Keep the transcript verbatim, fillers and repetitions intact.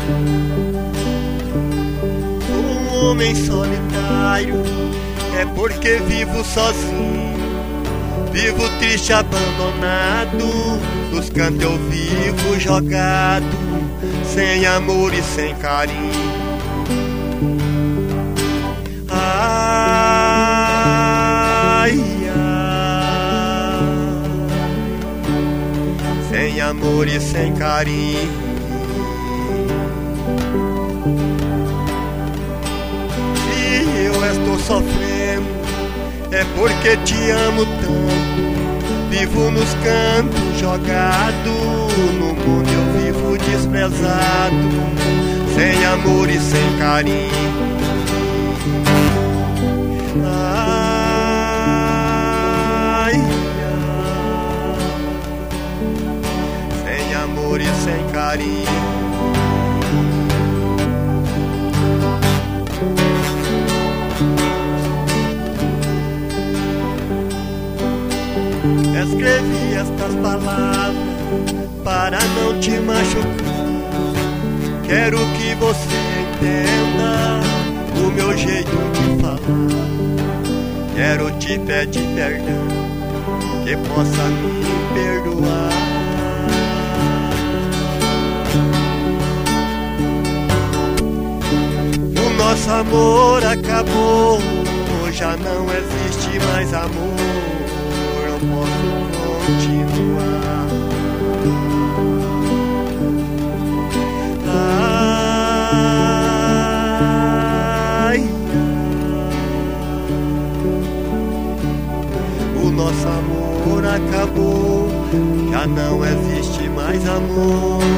Um homem solitário é porque vivo sozinho, vivo triste, abandonado, nos cantos eu vivo jogado, sem amor e sem carinho. Ai, ai, sem amor e sem carinho. Estou sofrendo, é porque te amo tanto. Vivo nos cantos, jogado, no mundo eu vivo desprezado, sem amor e sem carinho. Ai, ai, sem amor e sem carinho. Escrevi estas palavras para não te machucar. Quero que você entenda o meu jeito de falar. Quero te pedir perdão, que possa me perdoar. O nosso amor acabou, já não existe mais amor. Posso continuar. Ai, o nosso amor acabou, já não existe mais amor.